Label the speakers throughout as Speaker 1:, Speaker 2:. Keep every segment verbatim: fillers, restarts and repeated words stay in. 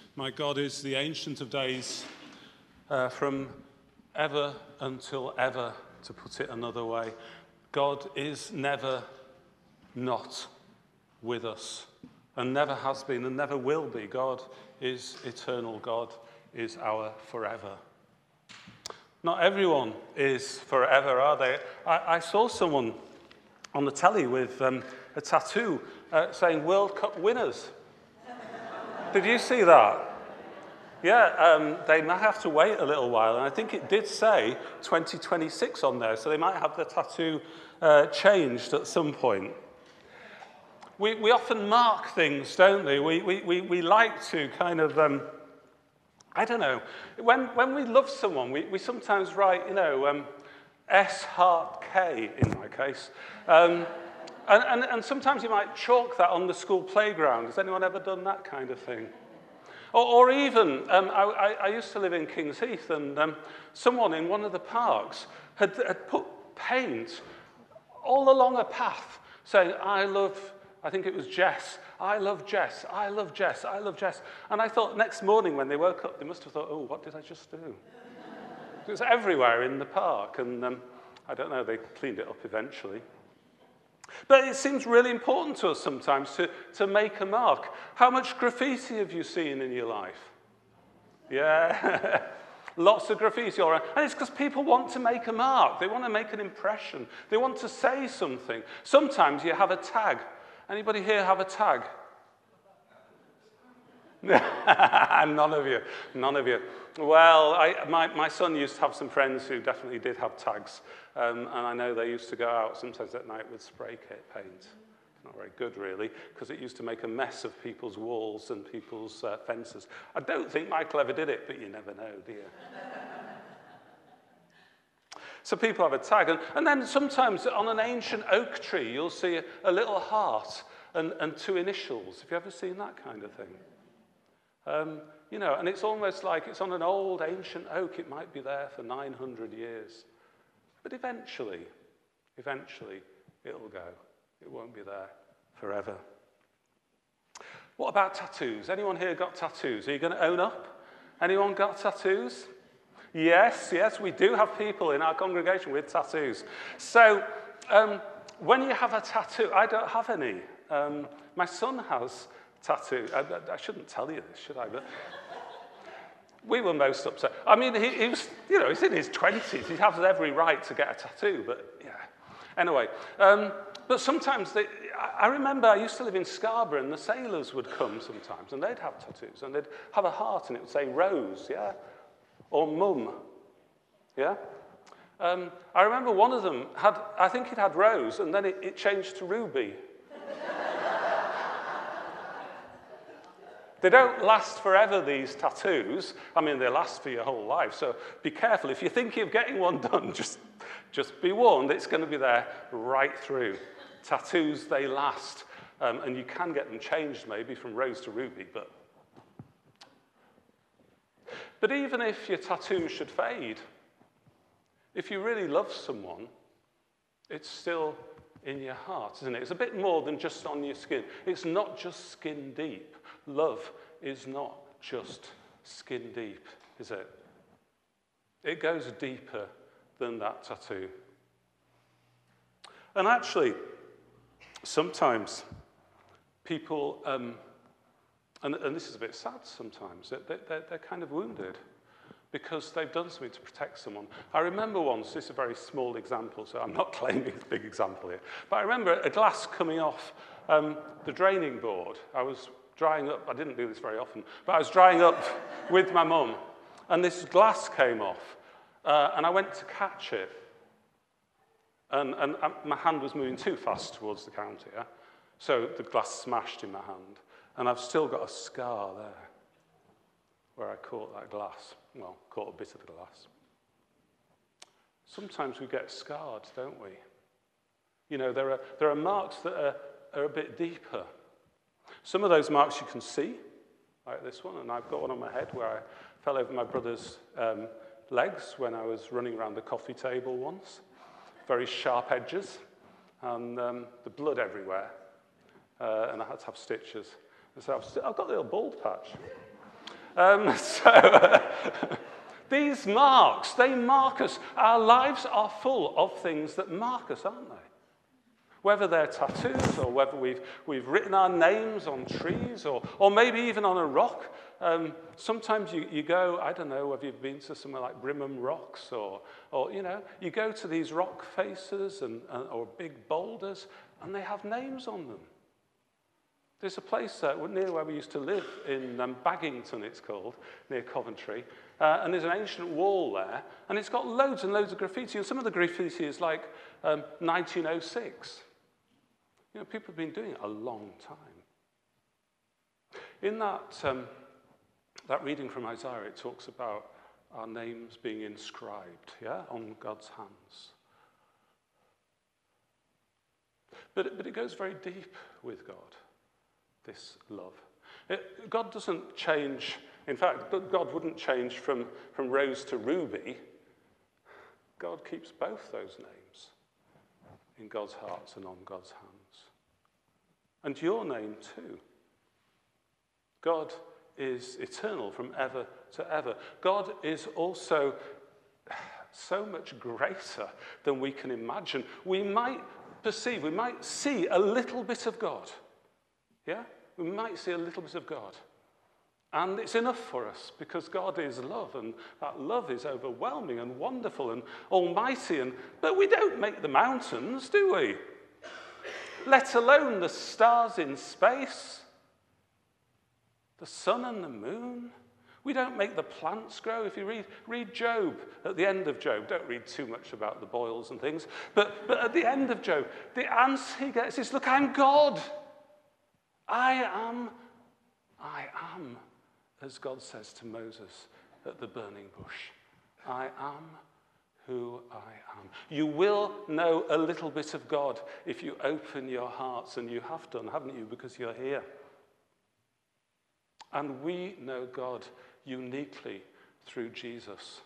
Speaker 1: My God is the Ancient of Days, uh, from ever until ever, to put it another way. God is never not with us, and never has been and never will be. God is eternal. God is our forever. Not everyone is forever, are they? I, I saw someone on the telly with um, a tattoo uh, saying World Cup winners. Did you see that? Yeah, um, they might have to wait a little while, and I think it did say twenty twenty-six on there, so they might have the tattoo uh, changed at some point. We, we often mark things, don't we? We, we, we, we like to kind of, um, I don't know, when, when we love someone, we, we sometimes write, you know, um, S heart K in my case. Um, and, and, and sometimes you might chalk that on the school playground. Has anyone ever done that kind of thing? Or, or even, um, I, I used to live in Kings Heath, and um, someone in one of the parks had, had put paint all along a path saying, I love, I think it was Jess, I love Jess, I love Jess, I love Jess. And I thought next morning when they woke up, they must have thought, oh, what did I just do? It was everywhere in the park, and um, I don't know, they cleaned it up eventually. But it seems really important to us sometimes to, to make a mark. How much graffiti have you seen in your life? Yeah, lots of graffiti all around. And it's because people want to make a mark. They want to make an impression. They want to say something. Sometimes you have a tag. Anybody here have a tag? None of you, none of you. Well, I, my, my son used to have some friends who definitely did have tags, um, and I know they used to go out sometimes at night with spray paint. It's not very good, really, because it used to make a mess of people's walls and people's uh, fences. I don't think Michael ever did it, but you never know, do you? So people have a tag, and, and then sometimes on an ancient oak tree, you'll see a, a little heart and, and two initials. Have you ever seen that kind of thing? Um, you know, and it's almost like it's on an old ancient oak. It might be there for nine hundred years. But eventually, eventually, it'll go. It won't be there forever. What about tattoos? Anyone here got tattoos? Are you going to own up? Anyone got tattoos? Yes, yes, we do have people in our congregation with tattoos. So, um, when you have a tattoo, I don't have any. Um, my son has tattoo. I, I shouldn't tell you this, should I? But we were most upset. I mean, he, he was, you know, he's in his twenties. He has every right to get a tattoo, but yeah. Anyway, um, but sometimes, they, I remember I used to live in Scarborough, and the sailors would come sometimes, and they'd have tattoos, and they'd have a heart, and it would say Rose, yeah? Or Mum, yeah? Um, I remember one of them had, I think it had Rose, and then it, it changed to Ruby. They don't last forever, these tattoos. I mean, they last for your whole life, so be careful. If you're thinking of getting one done, just, just be warned, it's going to be there right through. Tattoos, they last, um, and you can get them changed maybe from Rose to Ruby, but... But even if your tattoo should fade, if you really love someone, it's still in your heart, isn't it? It's a bit more than just on your skin. It's not just skin deep. Love is not just skin deep, is it? It goes deeper than that tattoo. And actually, sometimes people, um, and, and this is a bit sad sometimes, they, they're, they're kind of wounded because they've done something to protect someone. I remember once, this is a very small example, so I'm not claiming a big example here, but I remember a glass coming off um, the draining board. I was drying up, I didn't do this very often, but I was drying up with my mum, and this glass came off, uh, and I went to catch it, and, and uh, my hand was moving too fast towards the counter, yeah? So the glass smashed in my hand, and I've still got a scar there where I caught that glass. Well, caught a bit of the glass. Sometimes we get scarred, don't we? You know, there are, there are marks that are, are a bit deeper. Some of those marks you can see, like this one, and I've got one on my head where I fell over my brother's um, legs when I was running around the coffee table once. Very sharp edges, and um, the blood everywhere, uh, and I had to have stitches. And so I've, st- I've got a little bald patch. Um, so these marks, they mark us. Our lives are full of things that mark us, aren't they? Whether they're tattoos or whether we've, we've written our names on trees or, or maybe even on a rock. Um, sometimes you, you go, I don't know whether you've been to somewhere like Brimham Rocks or, or you know, you go to these rock faces and, and, or big boulders and they have names on them. There's a place uh, near where we used to live in um, Baggington, it's called, near Coventry. Uh, and there's an ancient wall there, and it's got loads and loads of graffiti. And some of the graffiti is like um, nineteen oh six. You know, people have been doing it a long time. In that, um, that reading from Isaiah, it talks about our names being inscribed, yeah, on God's hands. But it, but it goes very deep with God, this love. It, God doesn't change. In fact, God wouldn't change from, from Rose to Ruby. God keeps both those names in God's heart and on God's hands. And your name too. God is eternal from ever to ever. God is also so much greater than we can imagine. We might perceive, we might see a little bit of God. Yeah? We might see a little bit of God. And it's enough for us because God is love, and that love is overwhelming and wonderful and almighty. And, but we don't make the mountains, do we? Let alone the stars in space, the sun and the moon. We don't make the plants grow. If you read, read Job, at the end of Job, don't read too much about the boils and things, but, but at the end of Job, the answer he gets is, look, I'm God. I am, I am, as God says to Moses at the burning bush. I am who I am. You will know a little bit of God if you open your hearts, and you have done, haven't you, because you're here. And we know God uniquely through Jesus.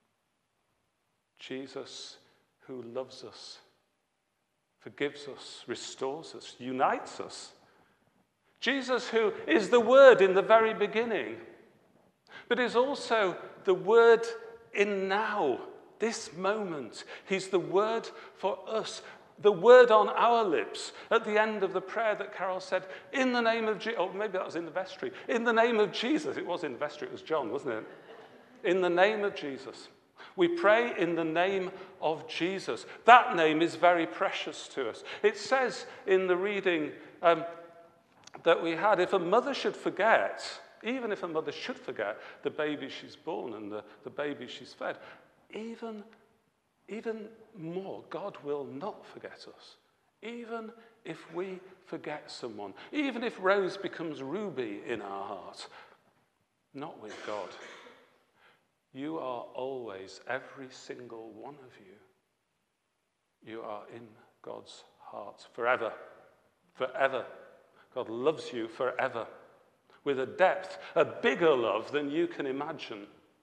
Speaker 1: Jesus who loves us, forgives us, restores us, unites us. Jesus who is the Word in the very beginning, but is also the Word in now, this moment. He's the Word for us, the Word on our lips. At the end of the prayer that Carol said, in the name of Jesus, oh, maybe that was in the vestry, in the name of Jesus. It was in the vestry, it was John, wasn't it? In the name of Jesus. We pray in the name of Jesus. That name is very precious to us. It says in the reading um, that we had, if a mother should forget, even if a mother should forget the baby she's born and the, the baby she's fed, even, even more, God will not forget us. Even if we forget someone, even if Rose becomes Ruby in our heart, not with God. You are always, every single one of you, you are in God's heart forever, forever. God loves you forever with a depth, a bigger love than you can imagine.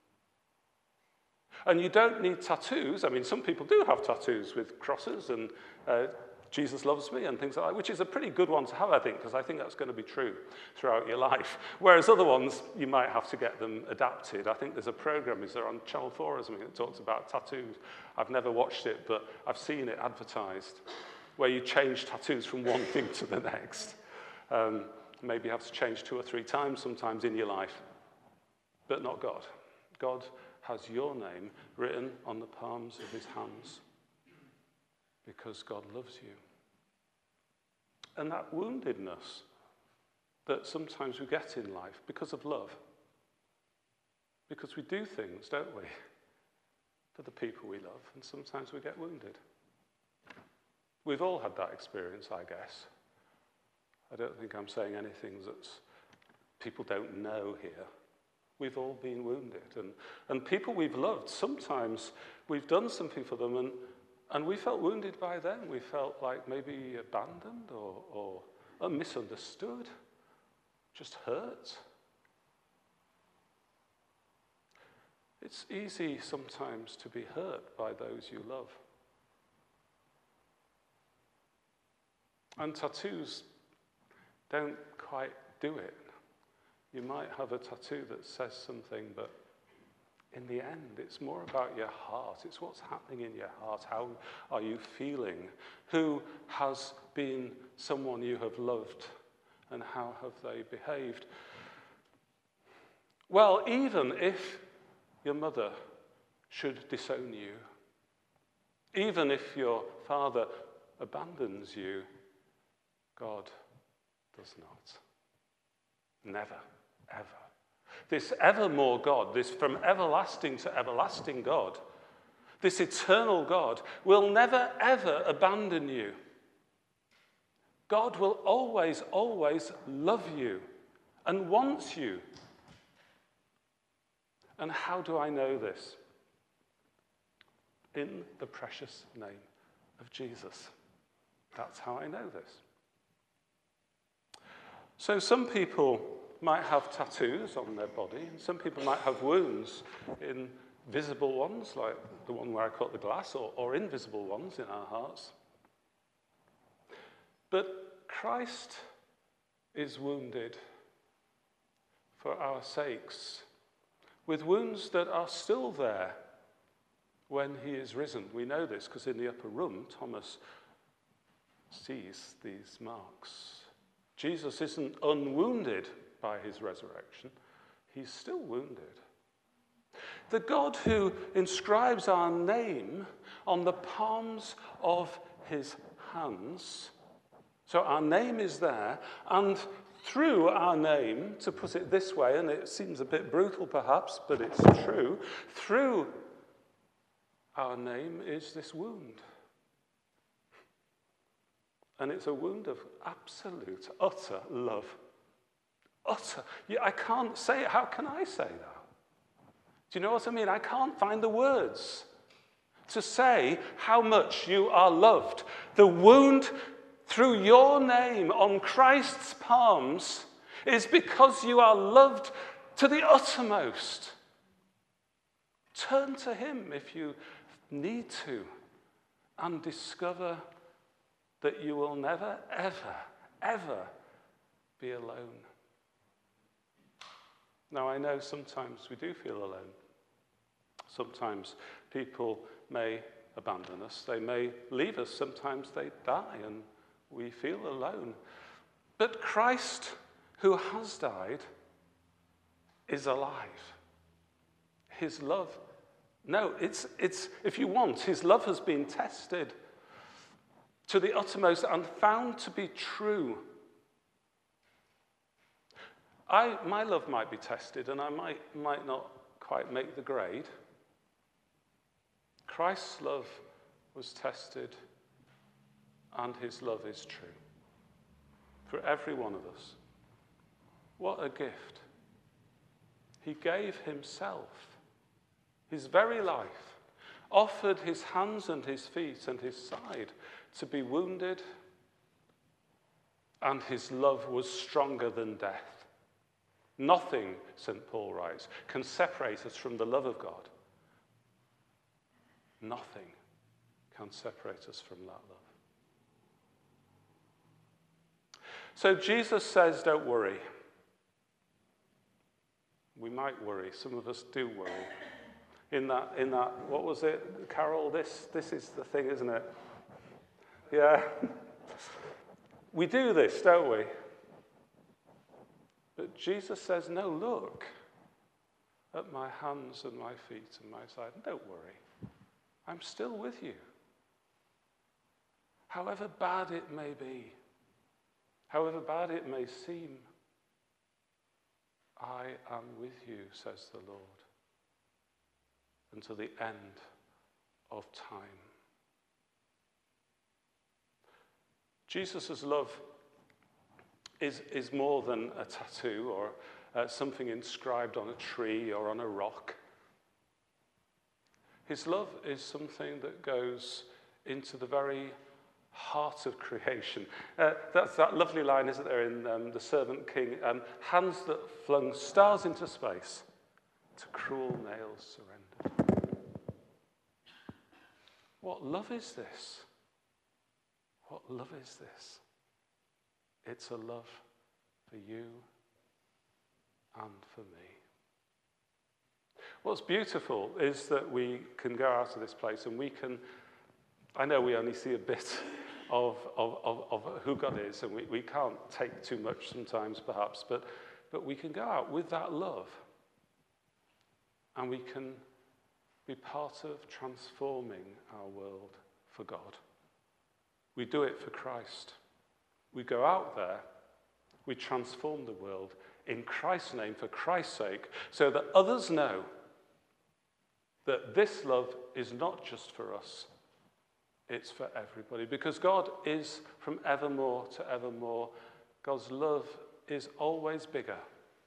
Speaker 1: And you don't need tattoos. I mean, some people do have tattoos with crosses and uh, Jesus loves me and things like that, which is a pretty good one to have, I think, because I think that's going to be true throughout your life. Whereas other ones, you might have to get them adapted. I think there's a program, is there on Channel four or something, that talks about tattoos. I've never watched it, but I've seen it advertised, where you change tattoos from one thing to the next. Um, maybe you have to change two or three times sometimes in your life, but not God. God has your name written on the palms of his hands because God loves you. And that woundedness that sometimes we get in life because of love, because we do things, don't we, for the people we love, and sometimes we get wounded. We've all had that experience, I guess. I don't think I'm saying anything that people don't know here. We've all been wounded. And, and people we've loved, sometimes we've done something for them and, and we felt wounded by them. We felt like maybe abandoned or, or, or misunderstood, just hurt. It's easy sometimes to be hurt by those you love. And tattoos don't quite do it. You might have a tattoo that says something, but in the end, it's more about your heart. It's what's happening in your heart. How are you feeling? Who has been someone you have loved, and how have they behaved? Well, even if your mother should disown you, even if your father abandons you, God does not. Never, ever. This evermore God, this from everlasting to everlasting God, this eternal God will never, ever abandon you. God will always, always love you and wants you. And how do I know this? In the precious name of Jesus. That's how I know this. So some people might have tattoos on their body, and some people might have wounds, invisible ones, like the one where I cut the glass, or, or invisible ones in our hearts. But Christ is wounded for our sakes, with wounds that are still there when he is risen. We know this because in the upper room, Thomas sees these marks. Jesus isn't unwounded by his resurrection. He's still wounded. The God who inscribes our name on the palms of his hands, so our name is there, and through our name, to put it this way, and it seems a bit brutal perhaps, but it's true, through our name is this wound. And it's a wound of absolute, utter love. Utter. Yeah, I can't say it. How can I say that? Do you know what I mean? I can't find the words to say how much you are loved. The wound through your name on Christ's palms is because you are loved to the uttermost. Turn to him if you need to and discover that you will never, ever, ever be alone. Now, I know sometimes we do feel alone. Sometimes people may abandon us. They may leave us. Sometimes they die and we feel alone. But Christ, who has died, is alive. His love, no, it's, it's, if you want, his love has been tested to the uttermost and found to be true. I, my love might be tested and I might, might not quite make the grade. Christ's love was tested and his love is true for every one of us. What a gift. He gave himself, his very life, offered his hands and his feet and his side to be wounded, and his love was stronger than death. Nothing, Saint Paul writes, can separate us from the love of God. Nothing can separate us from that love. So Jesus says, don't worry. We might worry. Some of us do worry. In that, in that, what was it, Carol? This, this is the thing, isn't it? Yeah. We do this, don't we? But Jesus says, no, look at my hands and my feet and my side. Don't worry. I'm still with you. However bad it may be, however bad it may seem, I am with you, says the Lord, until the end of time. Jesus' love is, is more than a tattoo or uh, something inscribed on a tree or on a rock. His love is something that goes into the very heart of creation. Uh, that's that lovely line, isn't there, in um, The Servant King? Um, Hands that flung stars into space, to cruel nails surrendered. What love is this? What love is this? It's a love for you and for me. What's beautiful is that we can go out of this place and we can, I know we only see a bit of, of, of, of who God is, and we, we can't take too much sometimes perhaps, but, but we can go out with that love and we can be part of transforming our world for God. We do it for Christ. We go out there, we transform the world in Christ's name, for Christ's sake, so that others know that this love is not just for us, it's for everybody. Because God is from evermore to evermore. God's love is always bigger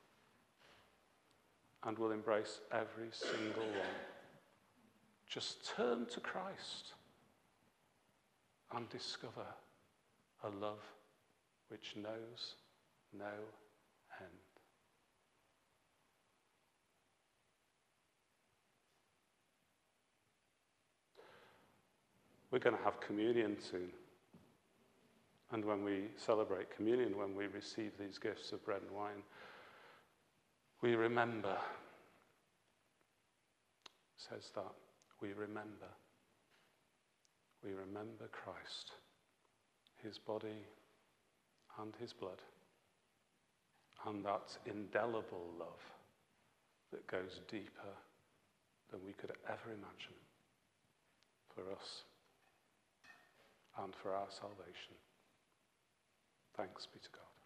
Speaker 1: and will embrace every single one. Just turn to Christ and discover a love which knows no end. We're going to have communion soon. And when we celebrate communion, when we receive these gifts of bread and wine, we remember, it says that, we remember. We remember Christ, his body and his blood, and that indelible love that goes deeper than we could ever imagine for us and for our salvation. Thanks be to God.